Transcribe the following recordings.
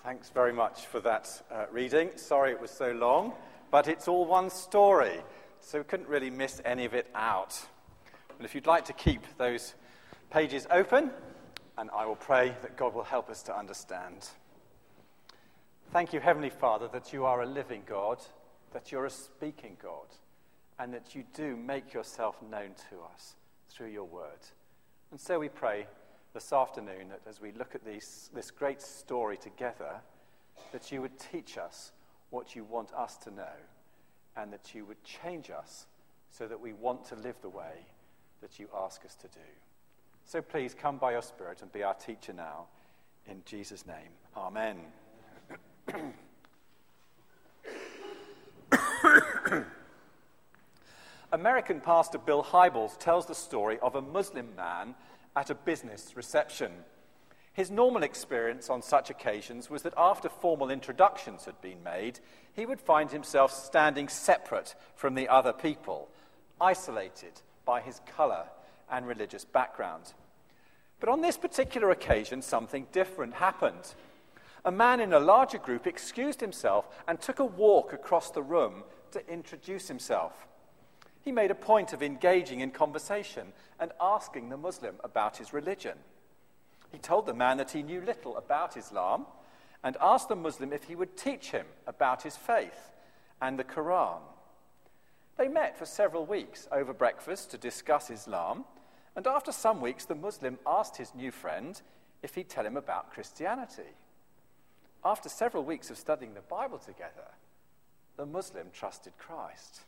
Thanks very much for that reading. Sorry it was so long, but it's all one story, so we couldn't really miss any of it out. But if you'd like to keep those pages open, and I will pray that God will help us to understand. Thank you, Heavenly Father, that you are a living God, that you're a speaking God, and that you do make yourself known to us through your word. And so we pray this afternoon that as we look at this great story together, that you would teach us what you want us to know, and that you would change us so that we want to live the way that you ask us to do. So please come by your Spirit and be our teacher now. In Jesus' name, amen. American pastor Bill Hybels tells the story of a Muslim man at a business reception. His normal experience on such occasions was that after formal introductions had been made, he would find himself standing separate from the other people, isolated by his colour and religious background. But on this particular occasion, something different happened. A man in a larger group excused himself and took a walk across the room to introduce himself. He made a point of engaging in conversation and asking the Muslim about his religion. He told the man that he knew little about Islam and asked the Muslim if he would teach him about his faith and the Quran. They met for several weeks over breakfast to discuss Islam, and after some weeks the Muslim asked his new friend if he'd tell him about Christianity. After several weeks of studying the Bible together, the Muslim trusted Christ.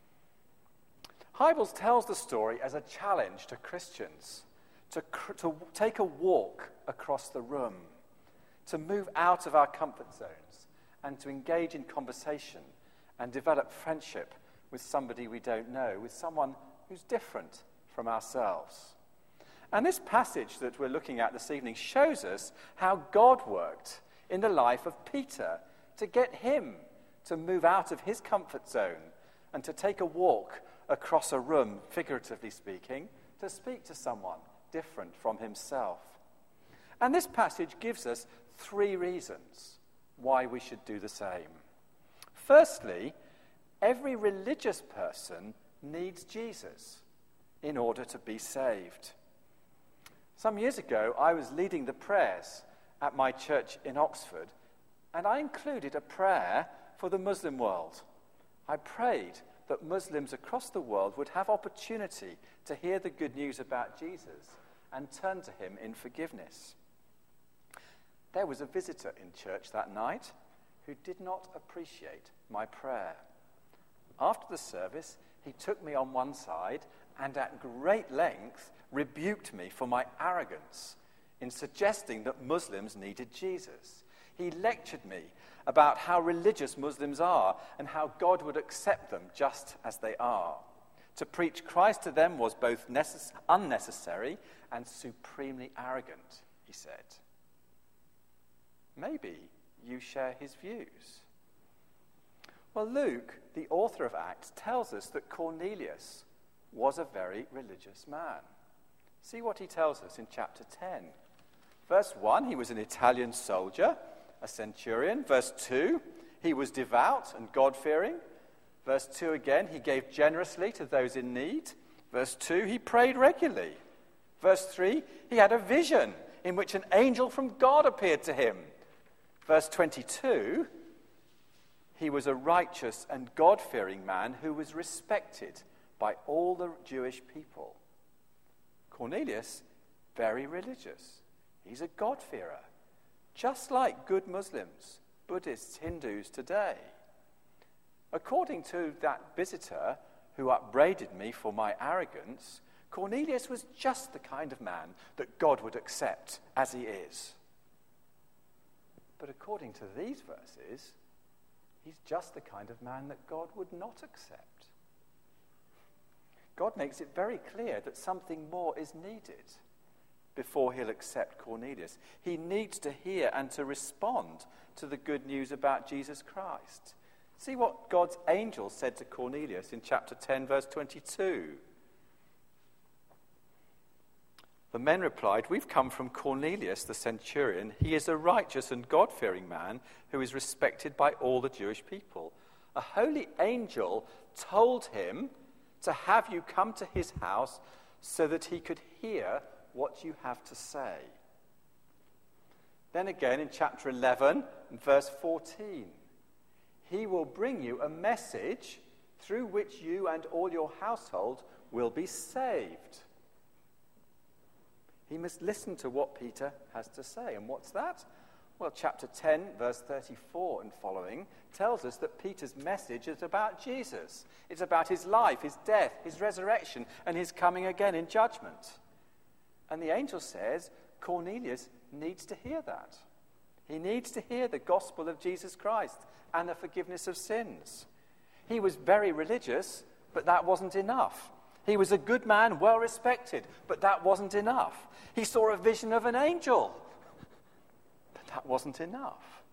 Hybels tells the story as a challenge to Christians to take a walk across the room, to move out of our comfort zones and to engage in conversation and develop friendship with somebody we don't know, with someone who's different from ourselves. And this passage that we're looking at this evening shows us how God worked in the life of Peter to get him to move out of his comfort zone and to take a walk across a room, figuratively speaking, to speak to someone different from himself. And this passage gives us 3 reasons why we should do the same. Firstly, every religious person needs Jesus in order to be saved. Some years ago, I was leading the prayers at my church in Oxford, and I included a prayer for the Muslim world. I prayed that Muslims across the world would have opportunity to hear the good news about Jesus and turn to him in forgiveness. There was a visitor in church that night who did not appreciate my prayer. After the service, he took me on one side and at great length rebuked me for my arrogance in suggesting that Muslims needed Jesus. He lectured me about how religious Muslims are and how God would accept them just as they are. To preach Christ to them was both unnecessary and supremely arrogant, he said. Maybe you share his views. Well, Luke, the author of Acts, tells us that Cornelius was a very religious man. See what he tells us in chapter 10. Verse 1, he was an Italian soldier, a centurion. Verse 2, he was devout and God-fearing. Verse 2 again, he gave generously to those in need. Verse 2, he prayed regularly. Verse 3, he had a vision in which an angel from God appeared to him. Verse 22, he was a righteous and God-fearing man who was respected by all the Jewish people. Cornelius, very religious. He's a God-fearer, just like good Muslims, Buddhists, Hindus today. According to that visitor who upbraided me for my arrogance, Cornelius was just the kind of man that God would accept as he is. But according to these verses, he's just the kind of man that God would not accept. God makes it very clear that something more is needed before he'll accept Cornelius. He needs to hear and to respond to the good news about Jesus Christ. See what God's angel said to Cornelius in chapter 10, verse 22. The men replied, "We've come from Cornelius the centurion. He is a righteous and God-fearing man who is respected by all the Jewish people. A holy angel told him to have you come to his house so that he could hear what you have to say." Then again in chapter 11, verse 14, "He will bring you a message through which you and all your household will be saved." He must listen to what Peter has to say. And what's that? Well, chapter 10, verse 34 and following tells us that Peter's message is about Jesus. It's about his life, his death, his resurrection, and his coming again in judgment. And the angel says Cornelius needs to hear that. He needs to hear the gospel of Jesus Christ and the forgiveness of sins. He was very religious, but that wasn't enough. He was a good man, well respected, but that wasn't enough. He saw a vision of an angel, but that wasn't enough.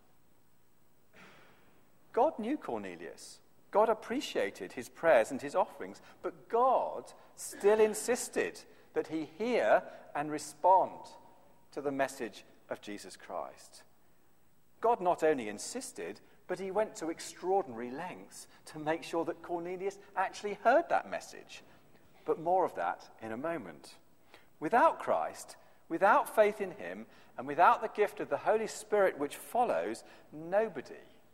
God knew Cornelius. God appreciated his prayers and his offerings, but God still insisted that he hear and respond to the message of Jesus Christ. God not only insisted, but he went to extraordinary lengths to make sure that Cornelius actually heard that message. But more of that in a moment. Without Christ, without faith in him, and without the gift of the Holy Spirit which follows, nobody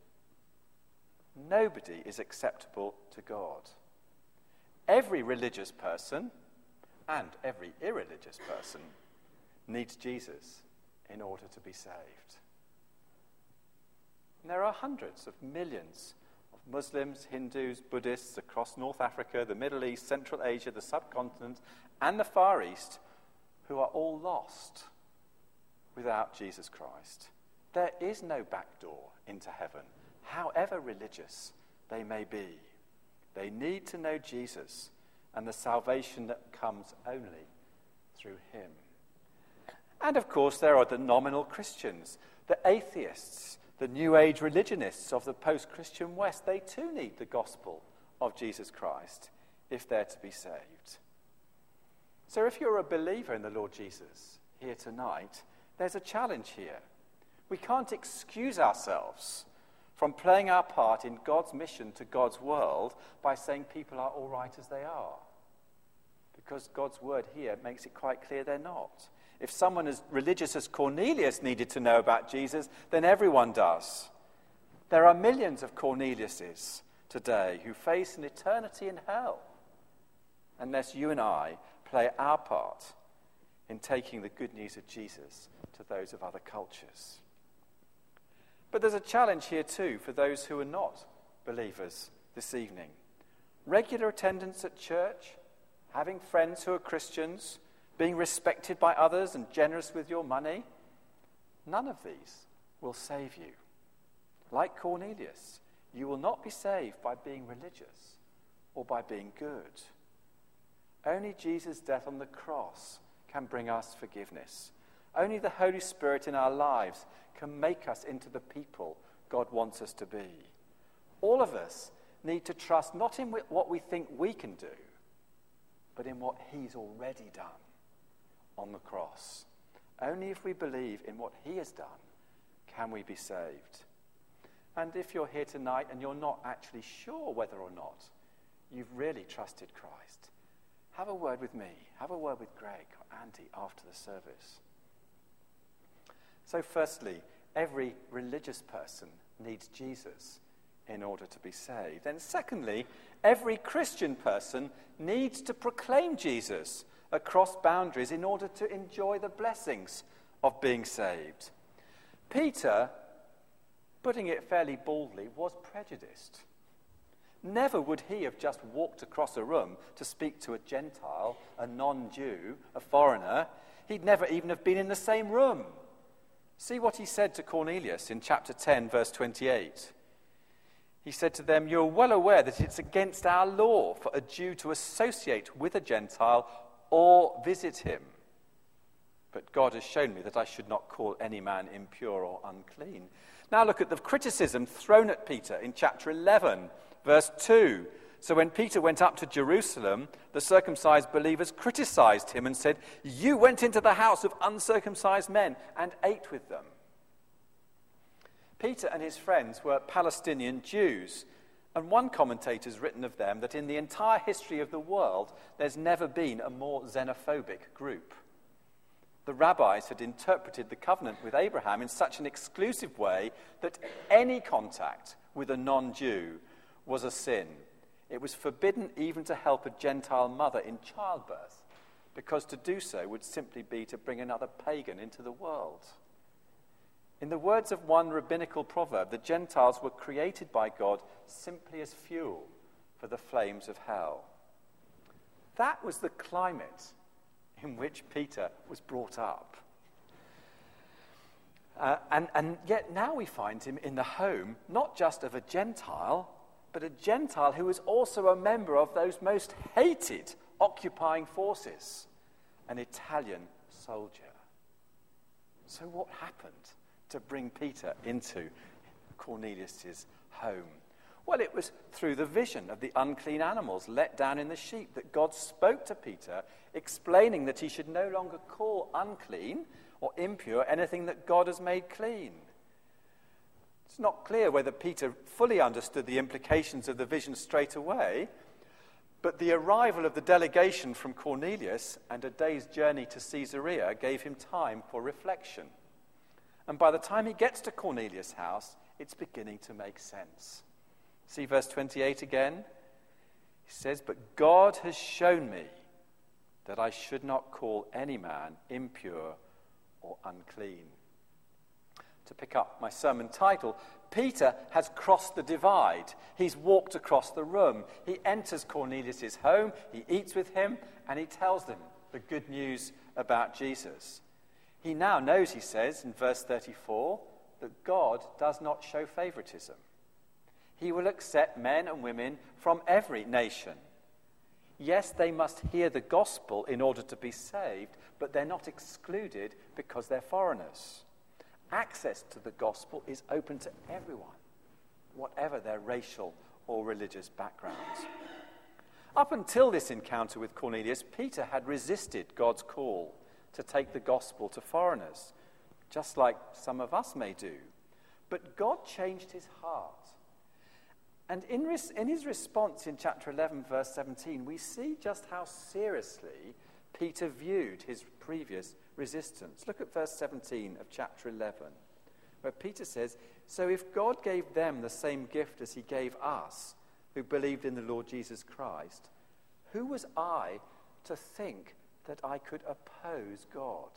is acceptable to God. Every religious person and every irreligious person needs Jesus in order to be saved. And there are hundreds of millions of Muslims, Hindus, Buddhists across North Africa, the Middle East, Central Asia, the subcontinent, and the Far East who are all lost without Jesus Christ. There is no back door into heaven, however religious they may be. They need to know Jesus and the salvation that comes only through him. And of course, there are the nominal Christians, the atheists, the New Age religionists of the post-Christian West. They too need the gospel of Jesus Christ if they're to be saved. So if you're a believer in the Lord Jesus here tonight, there's a challenge here. We can't excuse ourselves from playing our part in God's mission to God's world by saying people are all right as they are. Because God's word here makes it quite clear they're not. If someone as religious as Cornelius needed to know about Jesus, then everyone does. There are millions of Corneliuses today who face an eternity in hell unless you and I play our part in taking the good news of Jesus to those of other cultures. But there's a challenge here too for those who are not believers this evening. Regular attendance at church, having friends who are Christians, being respected by others and generous with your money, none of these will save you. Like Cornelius, you will not be saved by being religious or by being good. Only Jesus' death on the cross can bring us forgiveness. Only the Holy Spirit in our lives can make us into the people God wants us to be. All of us need to trust not in what we think we can do, but in what he's already done on the cross. Only if we believe in what he has done can we be saved. And if you're here tonight and you're not actually sure whether or not you've really trusted Christ, have a word with me, have a word with Greg or Andy after the service. So firstly, every religious person needs Jesus in order to be saved. Then secondly, every Christian person needs to proclaim Jesus across boundaries in order to enjoy the blessings of being saved. Peter, putting it fairly baldly, was prejudiced. Never would he have just walked across a room to speak to a Gentile, a non-Jew, a foreigner. He'd never even have been in the same room. See what he said to Cornelius in chapter 10, verse 28. He said to them, "You're well aware that it's against our law for a Jew to associate with a Gentile or visit him. But God has shown me that I should not call any man impure or unclean." Now look at the criticism thrown at Peter in chapter 11, verse 2. So when Peter went up to Jerusalem, the circumcised believers criticized him and said, "You went into the house of uncircumcised men and ate with them." Peter and his friends were Palestinian Jews, and one commentator has written of them that in the entire history of the world, there's never been a more xenophobic group. The rabbis had interpreted the covenant with Abraham in such an exclusive way that any contact with a non-Jew was a sin. It was forbidden even to help a Gentile mother in childbirth, because to do so would simply be to bring another pagan into the world. In the words of one rabbinical proverb, the Gentiles were created by God simply as fuel for the flames of hell. That was the climate in which Peter was brought up. And yet now we find him in the home, not just of a Gentile, but a Gentile who was also a member of those most hated occupying forces, an Italian soldier. So what happened to bring Peter into Cornelius' home? Well, it was through the vision of the unclean animals let down in the sheep that God spoke to Peter, explaining that he should no longer call unclean or impure anything that God has made clean. It's not clear whether Peter fully understood the implications of the vision straight away, but the arrival of the delegation from Cornelius and a day's journey to Caesarea gave him time for reflection. And by the time he gets to Cornelius' house, it's beginning to make sense. See verse 28 again? He says, "But God has shown me that I should not call any man impure or unclean." To pick up my sermon title, Peter has crossed the divide. He's walked across the room. He enters Cornelius' home, he eats with him, and he tells them the good news about Jesus. He now knows, he says in verse 34, that God does not show favoritism. He will accept men and women from every nation. Yes, they must hear the gospel in order to be saved, but they're not excluded because they're foreigners. Access to the gospel is open to everyone, whatever their racial or religious backgrounds. Up until this encounter with Cornelius, Peter had resisted God's call to take the gospel to foreigners, just like some of us may do. But God changed his heart. And in his response in chapter 11, verse 17, we see just how seriously Peter viewed his previous resistance. Look at verse 17 of chapter 11, where Peter says, "So if God gave them the same gift as he gave us, who believed in the Lord Jesus Christ, who was I to think that I could oppose God?"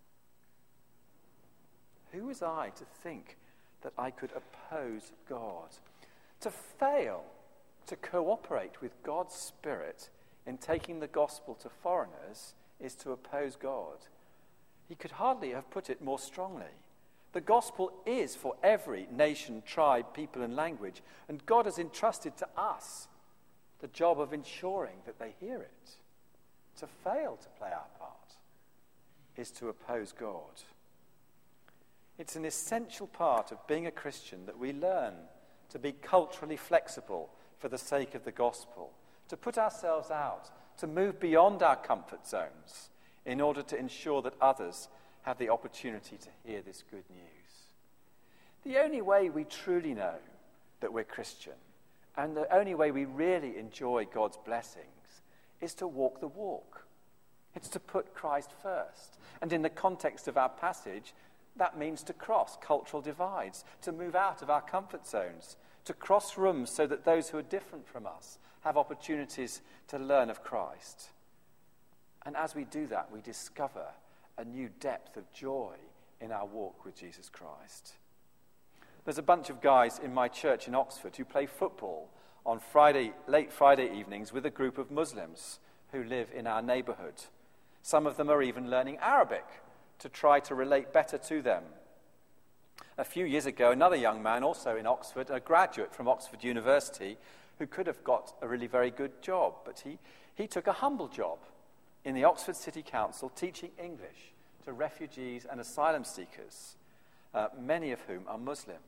Who was I to think that I could oppose God? To fail to cooperate with God's Spirit in taking the gospel to foreigners is to oppose God. He could hardly have put it more strongly. The gospel is for every nation, tribe, people, and language, and God has entrusted to us the job of ensuring that they hear it. To fail to play our part is to oppose God. It's an essential part of being a Christian that we learn to be culturally flexible for the sake of the gospel, to put ourselves out, to move beyond our comfort zones in order to ensure that others have the opportunity to hear this good news. The only way we truly know that we're Christian, and the only way we really enjoy God's blessings, is to walk the walk. It's to put Christ first. And in the context of our passage, that means to cross cultural divides, to move out of our comfort zones, to cross rooms so that those who are different from us have opportunities to learn of Christ. And as we do that, we discover a new depth of joy in our walk with Jesus Christ. There's a bunch of guys in my church in Oxford who play football on late Friday evenings with a group of Muslims who live in our neighborhood. Some of them are even learning Arabic to try to relate better to them. A few years ago, another young man, also in Oxford, a graduate from Oxford University, who could have got a really very good job, but he took a humble job in the Oxford City Council teaching English to refugees and asylum seekers, many of whom are Muslim.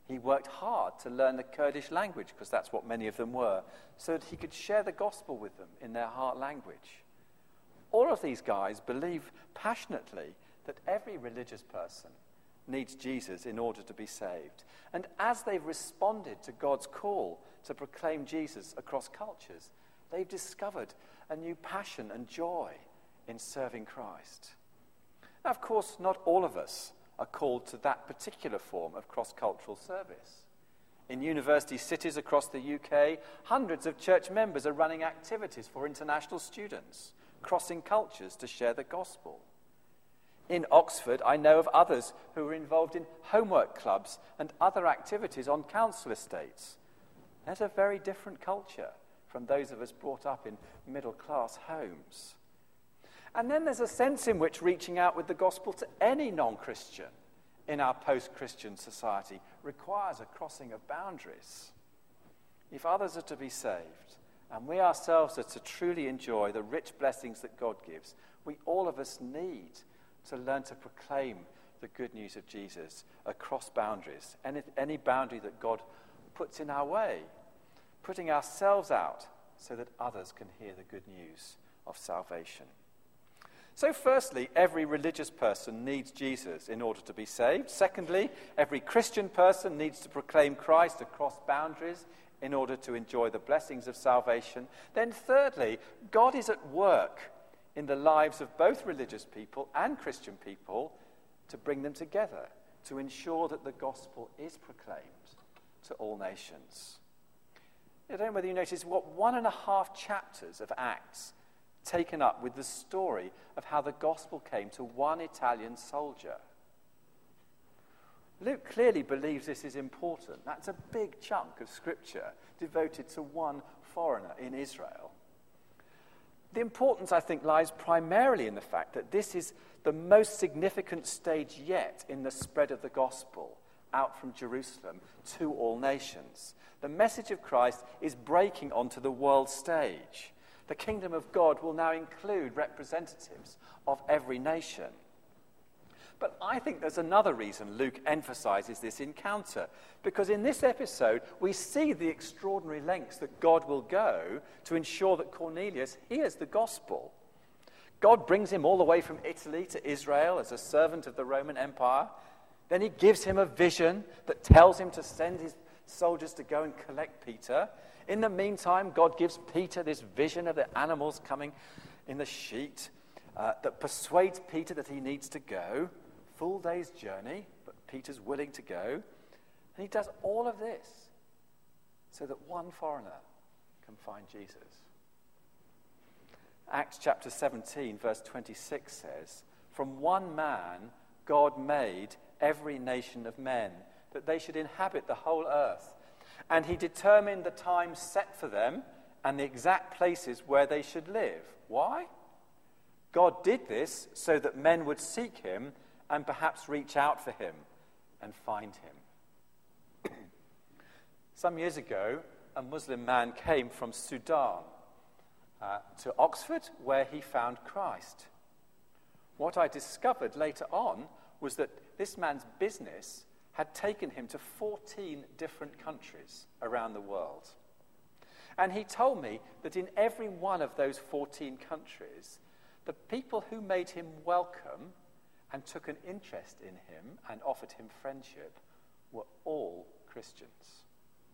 He worked hard to learn the Kurdish language, because that's what many of them were, so that he could share the gospel with them in their heart language. All of these guys believe passionately that every religious person needs Jesus in order to be saved. And as they've responded to God's call to proclaim Jesus across cultures, they've discovered a new passion and joy in serving Christ. Now, of course, not all of us are called to that particular form of cross-cultural service. In university cities across the UK, hundreds of church members are running activities for international students, crossing cultures to share the gospel. In Oxford, I know of others who are involved in homework clubs and other activities on council estates. That's a very different culture from those of us brought up in middle-class homes. And then there's a sense in which reaching out with the gospel to any non-Christian in our post-Christian society requires a crossing of boundaries. If others are to be saved, and we ourselves are to truly enjoy the rich blessings that God gives, we all of us need to learn to proclaim the good news of Jesus across boundaries, any boundary that God puts in our way, putting ourselves out so that others can hear the good news of salvation. So firstly, every religious person needs Jesus in order to be saved. Secondly, every Christian person needs to proclaim Christ across boundaries in order to enjoy the blessings of salvation. Then thirdly, God is at work in the lives of both religious people and Christian people to bring them together, to ensure that the gospel is proclaimed to all nations. I don't know whether you notice what 1.5 chapters of Acts taken up with the story of how the gospel came to one Italian soldier. Luke clearly believes this is important. That's a big chunk of scripture devoted to one foreigner in Israel. The importance, I think, lies primarily in the fact that this is the most significant stage yet in the spread of the gospel out from Jerusalem to all nations. The message of Christ is breaking onto the world stage. The kingdom of God will now include representatives of every nation. But I think there's another reason Luke emphasizes this encounter, because in this episode we see the extraordinary lengths that God will go to ensure that Cornelius hears the gospel. God brings him all the way from Italy to Israel as a servant of the Roman Empire. Then he gives him a vision that tells him to send his soldiers to go and collect Peter. In the meantime, God gives Peter this vision of the animals coming in the sheet that persuades Peter that he needs to go. Full day's journey, but Peter's willing to go. And he does all of this so that one foreigner can find Jesus. Acts chapter 17, verse 26 says, "From one man God made every nation of men, that they should inhabit the whole earth. And he determined the time set for them and the exact places where they should live." Why? God did this so that men would seek him and perhaps reach out for him and find him. Some years ago, a Muslim man came from Sudan to Oxford, where he found Christ. What I discovered later on was that this man's business had taken him to 14 different countries around the world. And he told me that in every one of those 14 countries, the people who made him welcome and took an interest in him and offered him friendship were all Christians.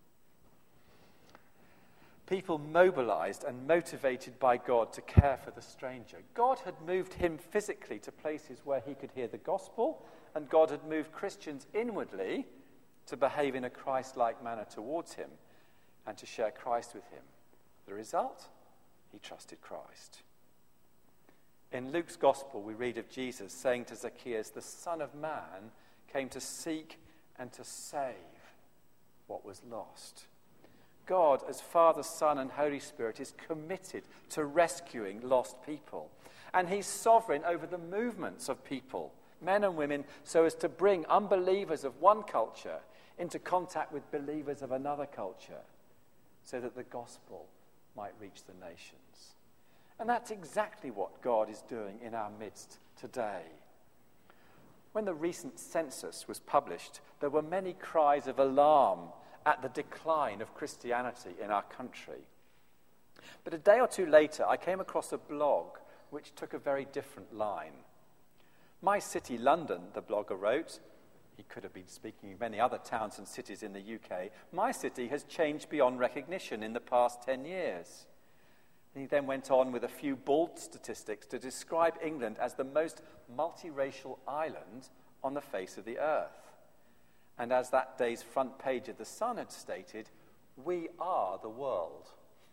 People mobilized and motivated by God to care for the stranger. God had moved him physically to places where he could hear the gospel, and God had moved Christians inwardly to behave in a Christ-like manner towards him and to share Christ with him. The result? He trusted Christ. In Luke's gospel, we read of Jesus saying to Zacchaeus, "The Son of Man came to seek and to save what was lost." God, as Father, Son, and Holy Spirit, is committed to rescuing lost people. And he's sovereign over the movements of people, men and women, so as to bring unbelievers of one culture into contact with believers of another culture, so that the gospel might reach the nations. And that's exactly what God is doing in our midst today. When the recent census was published, there were many cries of alarm at the decline of Christianity in our country. But a day or two later, I came across a blog which took a very different line. My city, London, the blogger wrote, he could have been speaking of many other towns and cities in the UK, my city has changed beyond recognition in the past 10 years. He then went on with a few bold statistics to describe England as the most multiracial island on the face of the earth. And as that day's front page of The Sun had stated, we are the world.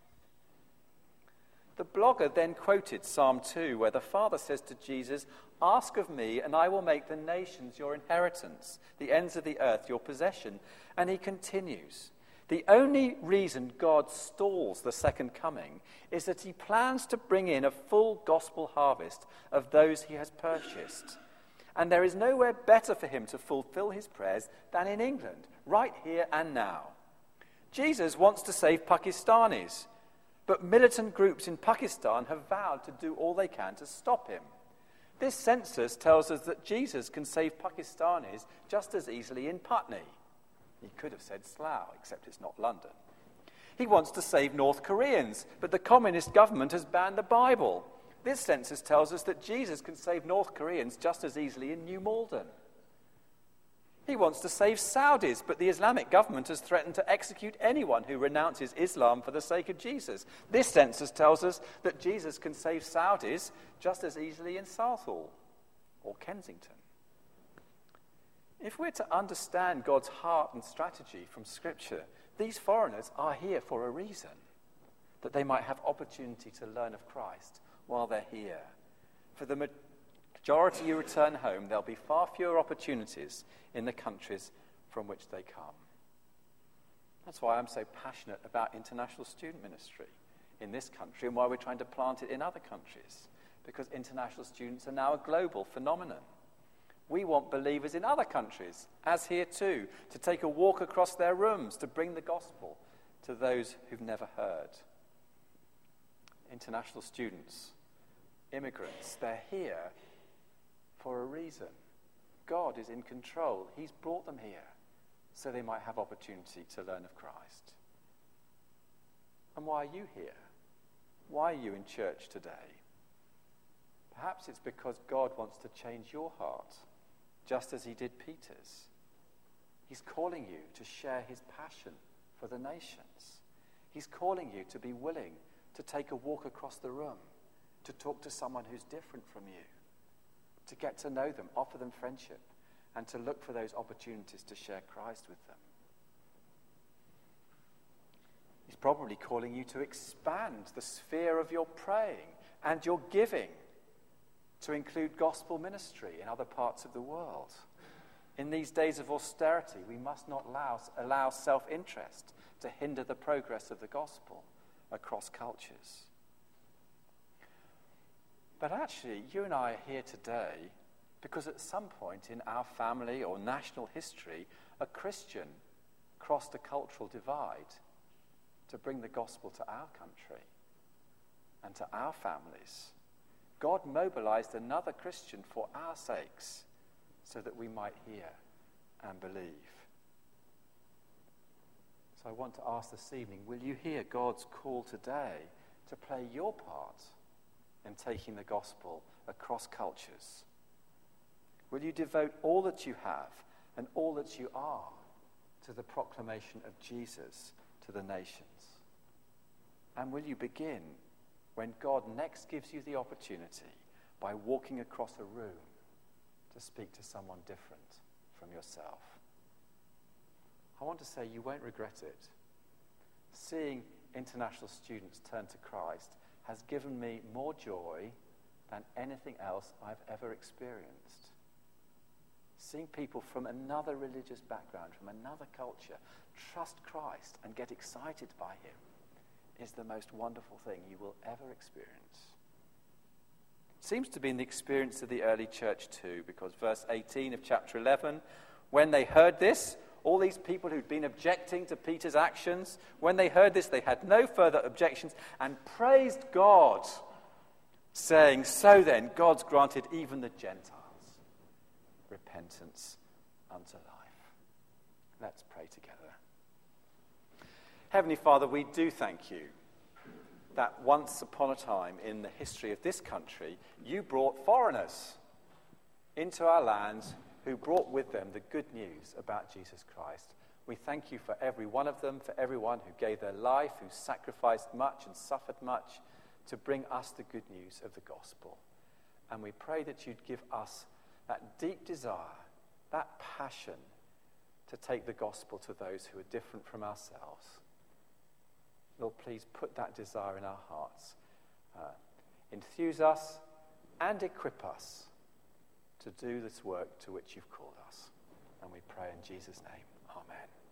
The blogger then quoted Psalm 2, where the Father says to Jesus, "Ask of me, and I will make the nations your inheritance, the ends of the earth your possession." And he continues, the only reason God stalls the second coming is that he plans to bring in a full gospel harvest of those he has purchased. And there is nowhere better for him to fulfill his prayers than in England, right here and now. Jesus wants to save Pakistanis, but militant groups in Pakistan have vowed to do all they can to stop him. This census tells us that Jesus can save Pakistanis just as easily in Putney. He could have said Slough, except it's not London. He wants to save North Koreans, but the communist government has banned the Bible. This census tells us that Jesus can save North Koreans just as easily in New Malden. He wants to save Saudis, but the Islamic government has threatened to execute anyone who renounces Islam for the sake of Jesus. This census tells us that Jesus can save Saudis just as easily in Southall or Kensington. If we're to understand God's heart and strategy from Scripture, these foreigners are here for a reason, that they might have opportunity to learn of Christ while they're here. For the majority who return home, there'll be far fewer opportunities in the countries from which they come. That's why I'm so passionate about international student ministry in this country and why we're trying to plant it in other countries, because international students are now a global phenomenon. We want believers in other countries, as here too, to take a walk across their rooms to bring the gospel to those who've never heard. International students, immigrants, they're here for a reason. God is in control. He's brought them here so they might have opportunity to learn of Christ. And why are you here? Why are you in church today? Perhaps it's because God wants to change your heart, just as he did Peter's. He's calling you to share his passion for the nations. He's calling you to be willing to take a walk across the room, to talk to someone who's different from you, to get to know them, offer them friendship, and to look for those opportunities to share Christ with them. He's probably calling you to expand the sphere of your praying and your giving to include gospel ministry in other parts of the world. In these days of austerity, we must not allow self-interest to hinder the progress of the gospel across cultures. But actually, you and I are here today because at some point in our family or national history, a Christian crossed a cultural divide to bring the gospel to our country and to our families. God mobilized another Christian for our sakes so that we might hear and believe. So I want to ask this evening, will you hear God's call today to play your part in taking the gospel across cultures? Will you devote all that you have and all that you are to the proclamation of Jesus to the nations? And will you begin when God next gives you the opportunity by walking across a room to speak to someone different from yourself? I want to say you won't regret it. Seeing international students turn to Christ has given me more joy than anything else I've ever experienced. Seeing people from another religious background, from another culture, trust Christ and get excited by him is the most wonderful thing you will ever experience. It seems to be in the experience of the early church too, because verse 18 of chapter 11, when they heard this, all these people who'd been objecting to Peter's actions, when they heard this, they had no further objections and praised God, saying, "So then, God's granted even the Gentiles repentance unto life. Let's pray together. Heavenly Father, we do thank you that once upon a time in the history of this country, you brought foreigners into our lands who brought with them the good news about Jesus Christ. We thank you for every one of them, for everyone who gave their life, who sacrificed much and suffered much to bring us the good news of the gospel. And we pray that you'd give us that deep desire, that passion to take the gospel to those who are different from ourselves. Lord, please put that desire in our hearts. Enthuse us and equip us to do this work to which you've called us. And we pray in Jesus' name. Amen.